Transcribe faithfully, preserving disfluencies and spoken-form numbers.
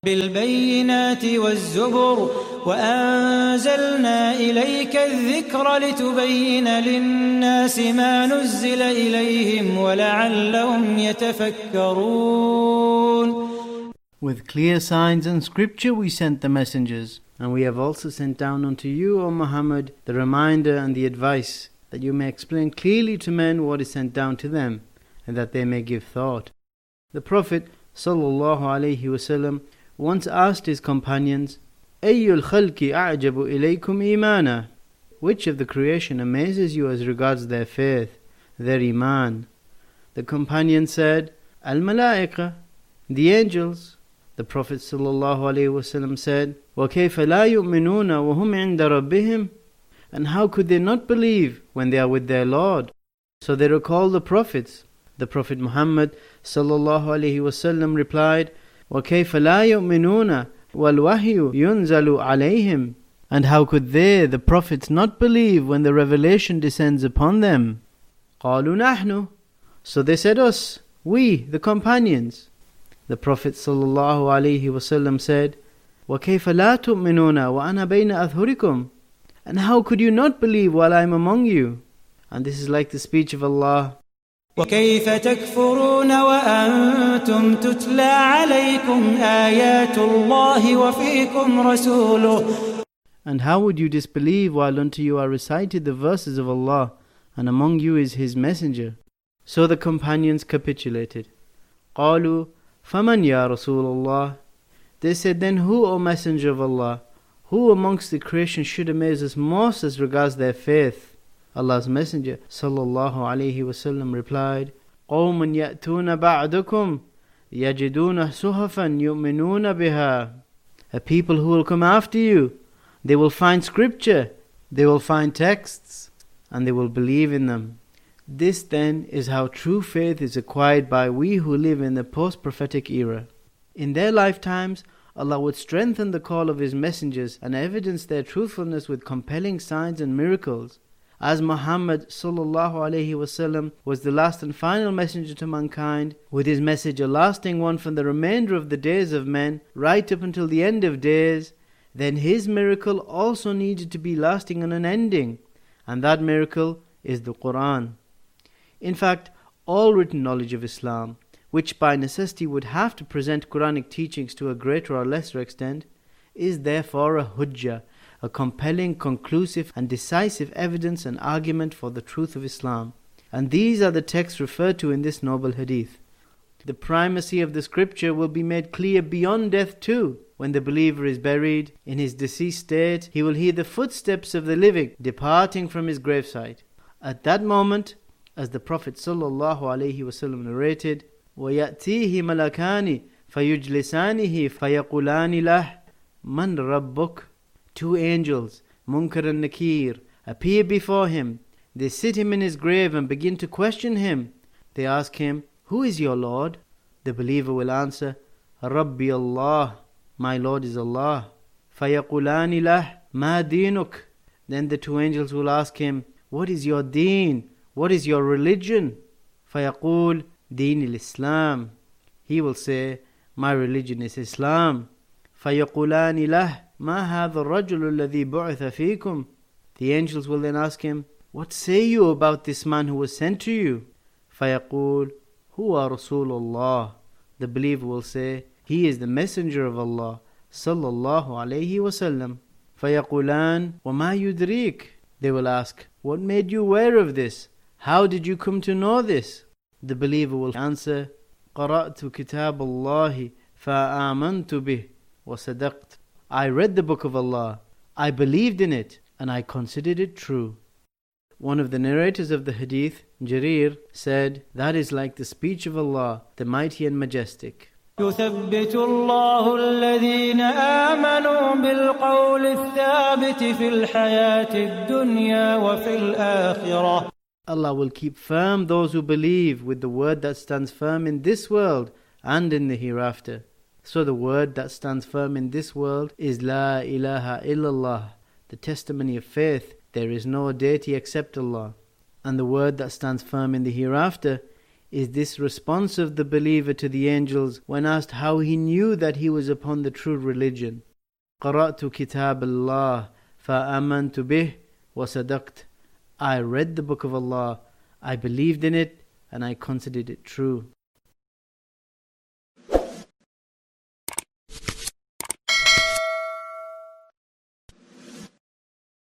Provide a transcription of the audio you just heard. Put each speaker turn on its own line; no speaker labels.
بالبينات والزبر وأنزلنا إليك الذكر لتبين للناس ما نزل إليهم ولعلهم يتفكرون.
With clear signs and scripture we sent the messengers, and we have also sent down unto you, O Muhammad, the reminder and the advice, that you may explain clearly to men what is sent down to them, and that they may give thought. The Prophet sallallahu alaihi wasallam once asked his companions, Ayyul khalki a'jabu ilaykum imana? Which of the creation amazes you as regards their faith, their iman? The companion said, Al-malaika, the angels. The Prophet sallallahu alaihi wasallam said, Wa kayfa la yu'minuna wa hum 'inda rabbihim? And how could they not believe when they are with their Lord? So they recalled the prophets. The Prophet Muhammad sallallahu alaihi wasallam replied, وَكَيْفَ لَا يُؤْمِنُونَ وَالْوَحْيُ يُنْزَلُ عَلَيْهِمْ? And how could they, the prophets, not believe when the revelation descends upon them? قَالُوا نَحْنُ. So they said us, we, the companions. The Prophet sallallahu alaihi wasallam said, وَكَيْفَ لَا تُؤْمِنُونَ وَأَنَا بَيْنَ أَظْهُرِكُمْ? And how could you not believe while I am among you? And this is like the speech of Allah.
وكيف تكفرون وأنتم تتلى عليكم آيات الله وفيكم رسوله.
And how would you disbelieve while unto you are recited the verses of Allah, and among you is His Messenger? So the companions capitulated. قالوا فمن يا رسول الله? They said, then who, O Messenger of Allah? Who amongst the creation should amaze us most as regards their faith? Allah's Messenger sallallahu alaihi wasallam replied, قَوْمٌ يَأْتُونَ بَعْدَكُمْ يَجِدُونَ صُحَفًا يُؤْمِنُونَ بِهَا. A people who will come after you, they will find scripture, they will find texts, and they will believe in them. This then is how true faith is acquired by we who live in the post-prophetic era. In their lifetimes, Allah would strengthen the call of His messengers and evidence their truthfulness with compelling signs and miracles. As Muhammad sallallahu alaihi wasallam was the last and final messenger to mankind, with his message a lasting one from the remainder of the days of men right up until the end of days, then his miracle also needed to be lasting and unending, and that miracle is the Quran. In fact, all written knowledge of Islam, which by necessity would have to present Quranic teachings to a greater or lesser extent, is therefore a hujjah, a compelling, conclusive and decisive evidence and argument for the truth of Islam. And these are the texts referred to in this noble hadith. The primacy of the scripture will be made clear beyond death too. When the believer is buried, in his deceased state, he will hear the footsteps of the living departing from his gravesite. At that moment, as the Prophet sallallahu alaihi wasallam narrated, وَيَأْتِيهِ مَلَكَانِ فَيُجْلِسَانِهِ فَيَقُولَانِ لَهُ مَنْ رَبُّكَ? Two angels, Munkar and Nakir, appear before him. They sit him in his grave and begin to question him. They ask him, who is your Lord? The believer will answer, Rabbi Allah, my Lord is Allah. فَيَقُولَانِ لَهُ مَا دِينُكَ? Then the two angels will ask him, what is your deen? What is your religion? فَيَقُول دِينِ الْإِسْلَامِ. He will say, my religion is Islam. فَيَقُولَانِ لَهُ مَا هَذَا الرَّجُلُ الَّذِي بُعِثَ فِيكُمْ? The angels will then ask him, what say you about this man who was sent to you? فَيَقُول هُوَ رَسُولُ اللَّهِ. The believer will say, he is the messenger of Allah sallallahu alayhi wasallam. فَيَقُولَانِ وَمَا يُدْرِيكَ? They will ask, what made you aware of this? How did you come to know this? The believer will answer, قَرَأْتُ كِتَابَ اللَّهِ فَآمَنْتُ بِهِ وَصَدَقْتُ. I read the book of Allah, I believed in it, and I considered it true. One of the narrators of the hadith, Jarir, said, that is like the speech of Allah, the mighty and majestic.
يثبت الله الذين آمنوا بالقول الثابت في الحياة الدنيا وفي الآخرة.
Allah will keep firm those who believe with the word that stands firm in this world and in the hereafter. So the word that stands firm in this world is La ilaha illallah, the testimony of faith, there is no deity except Allah. And the word that stands firm in the hereafter is this response of the believer to the angels when asked how he knew that he was upon the true religion. قَرَأْتُ كِتَابَ اللَّهِ فَآمَنْتُ بِهِ وَصَدَقْتُ. I read the book of Allah, I believed in it, and I considered it true.